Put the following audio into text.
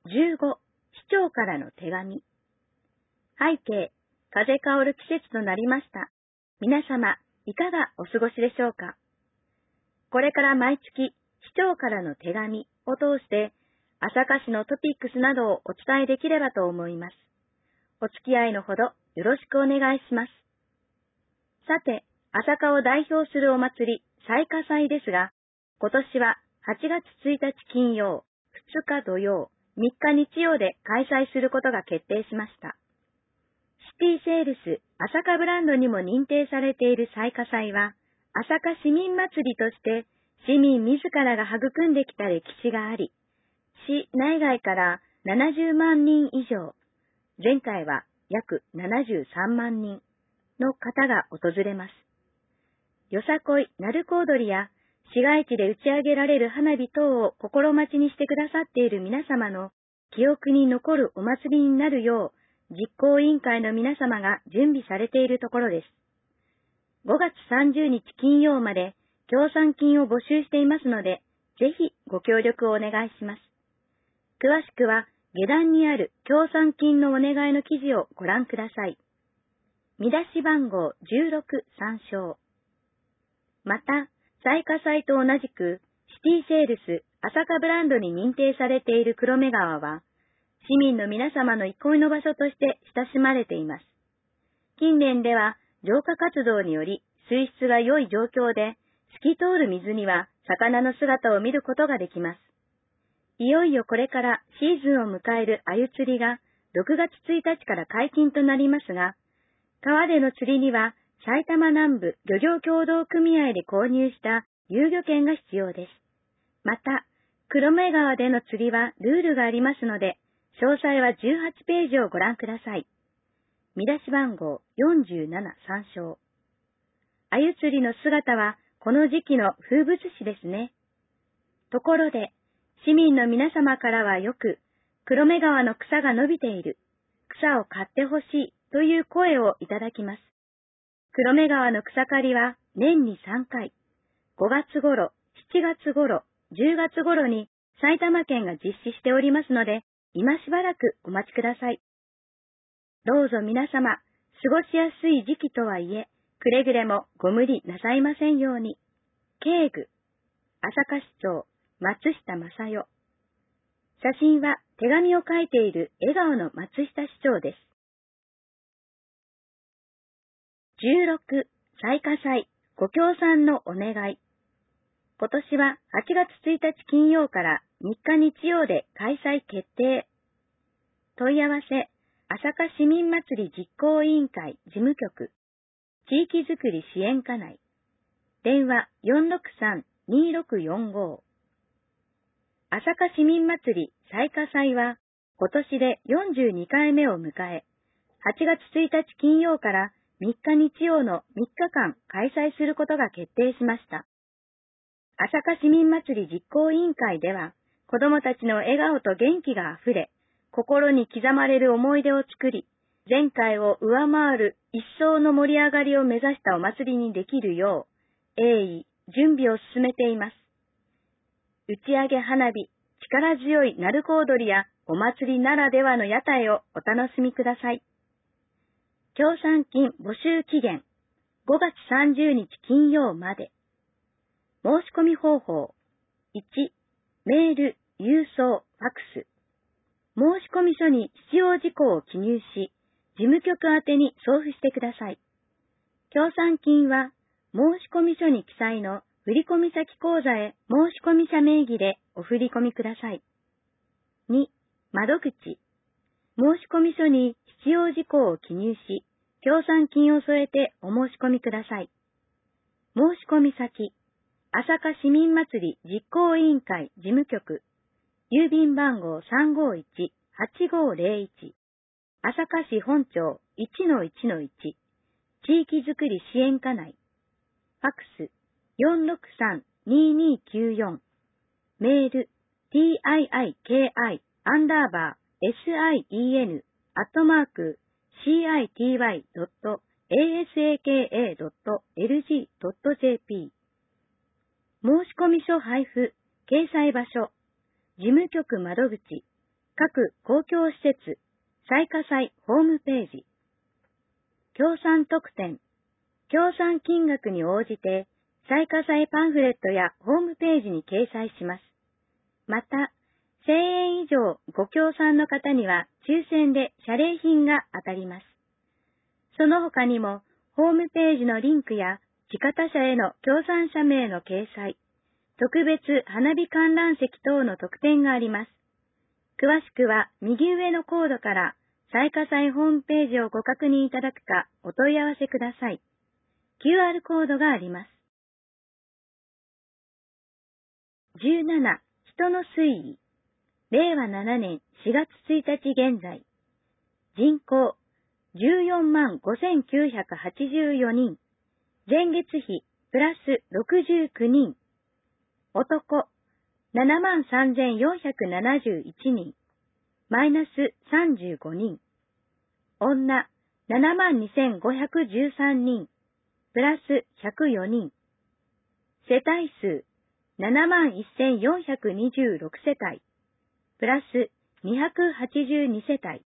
15、市長からの手紙。背景、風薫る季節となりました。皆様、いかがお過ごしでしょうか。これから毎月、市長からの手紙を通して、朝霞市のトピックスなどをお伝えできればと思います。お付き合いのほどよろしくお願いします。さて、朝霞を代表するお祭り、彩霞祭ですが、今年は8月1日金曜、2日土曜、3日日曜で開催することが決定しました。シティセールス朝霞ブランドにも認定されている彩霞祭は、朝霞市民祭りとして市民自らが育んできた歴史があり、市内外から70万人以上、前回は約73万人の方が訪れます。よさこい、鳴子踊りや市街地で打ち上げられる花火等を心待ちにしてくださっている皆様の記憶に残るお祭りになるよう、実行委員会の皆様が準備されているところです。5月30日金曜まで協賛金を募集していますので、ぜひご協力をお願いします。詳しくは下段にある協賛金のお願いの記事をご覧ください。見出し番号16参照。また、彩霞祭と同じくシティセールス朝霞ブランドに認定されている黒目川は、市民の皆様の憩いの場所として親しまれています。近年では浄化活動により水質が良い状況で、透き通る水には魚の姿を見ることができます。いよいよこれからシーズンを迎える鮎釣りが6月1日から解禁となりますが、川での釣りには埼玉南部漁業協同組合で購入した遊漁券が必要です。また、黒目川での釣りはルールがありますので、詳細は18ページをご覧ください。見出し番号47参照。鮎釣りの姿はこの時期の風物詩ですね。ところで、市民の皆様からはよく、黒目川の草が伸びている、草を刈ってほしいという声をいただきます。黒目川の草刈りは年に3回、5月頃、7月頃、10月頃に埼玉県が実施しておりますので、今しばらくお待ちください。どうぞ皆様、過ごしやすい時期とはいえ、くれぐれもご無理なさいませんように。警具、朝霞市長、松下正代。写真は手紙を書いている笑顔の松下市長です。16、彩霞祭、ご協賛のお願い。今年は8月1日金曜から3日日曜で開催決定。問い合わせ、朝霞市民祭り実行委員会事務局、地域づくり支援課内。電話463-2645。朝霞市民祭り彩霞祭は今年で42回目を迎え、8月1日金曜から3日日曜の3日間開催することが決定しました。朝霞市民祭り実行委員会では、子どもたちの笑顔と元気があふれ、心に刻まれる思い出を作り、前回を上回る一層の盛り上がりを目指したお祭りにできるよう、鋭意準備を進めています。打ち上げ花火、力強い鳴子踊りやお祭りならではの屋台をお楽しみください。協賛金募集期限、5月30日金曜まで。申し込み方法、1、メール、郵送、ファックス。申込書に必要事項を記入し、事務局宛てに送付してください。協賛金は、申込書に記載の振込先口座へ申込者名義でお振り込みください。2、窓口。申込書に必要事項を記入し、協賛金を添えてお申し込みください。申込先、朝霞市民祭り実行委員会事務局、郵便番号351-8501、朝霞市本町 1-1-1、地域づくり支援課内、ファックス463-2294、メール tiki-city-city.asaka.lg.jp 申込書配布、掲載場所、事務局窓口、 各公共施設、最下載ホームページ。協賛特典。協賛金額に応じて、最下載パンフレットやホームページに掲載します。また、1000円以上ご協賛の方には抽選で謝礼品が当たります。その他にも、ホームページのリンクや地方社への協賛者名の掲載、特別花火観覧席等の特典があります。詳しくは右上のコードから最下載ホームページをご確認いただくかお問い合わせください。QR コードがあります。17. 人の推移。令和7年4月1日現在。人口145,984人。前月比プラス69人。男73,471人。マイナス35人。女72,513人。プラス104人。世帯数71,426世帯。プラス282世帯。